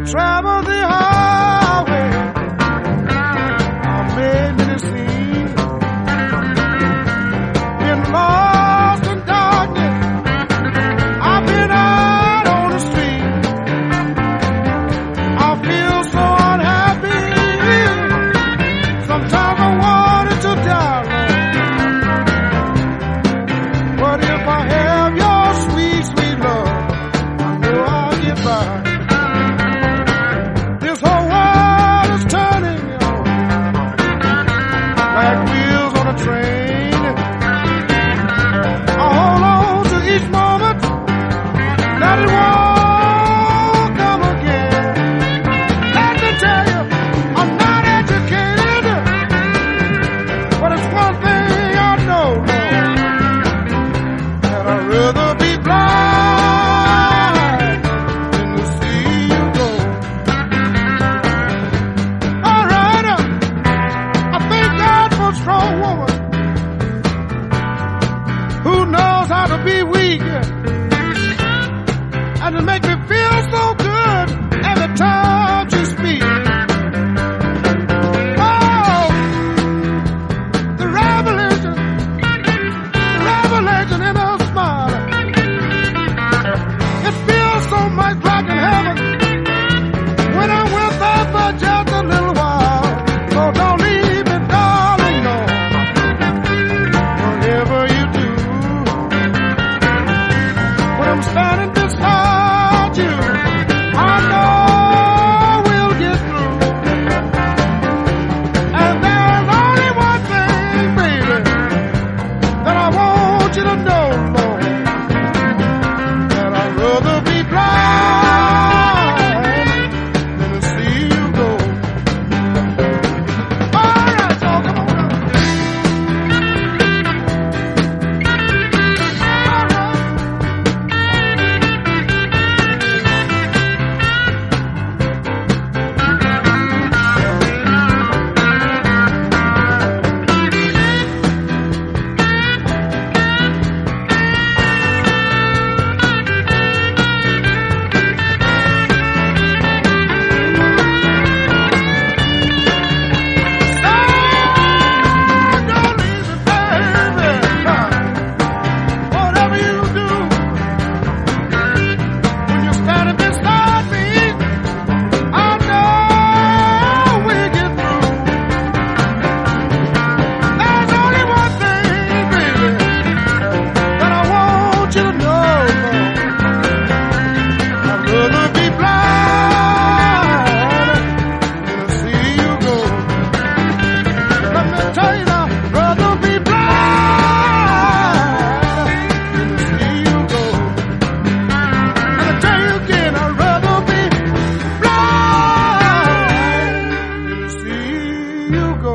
travel the highway. I've made many scenes, been lost in darkness. I've been out on the street. I feel so unhappy. Sometimes I wanted to die, Lord. But if I have your sweet, sweet love, I know I'll get by. This whole world is turning like wheels on a train. I hold on to each moment that it won't come again. Let me tell you, I'm not educated, but it's one thing I know, Lord, that I'd rather be blind than to see you go. All right, I thank God for a strong woman who knows how to be weak and to make me feel so good every time she speaks. Oh, the revelation in her smile. It feels so much like in heaven when I'm with her for just a little while. So don't leave me, darling, no. Whatever you do, when I'm standing beside you, I know we'll get through. And there's only one thing, baby, that I want you to know, Lord, that I'd rather be blind than to see you go. All right, so come on now. All right. Don't leave me, baby. Whatever you do, when you're standing beside me, I know we'll get through. There's only one thing, baby, that I want you to know, Lord. I'd rather be blind than to see you go. Let me tell you now, I'd rather be blind than to see you go. And I tell you again, I'd rather be blind than to see you go.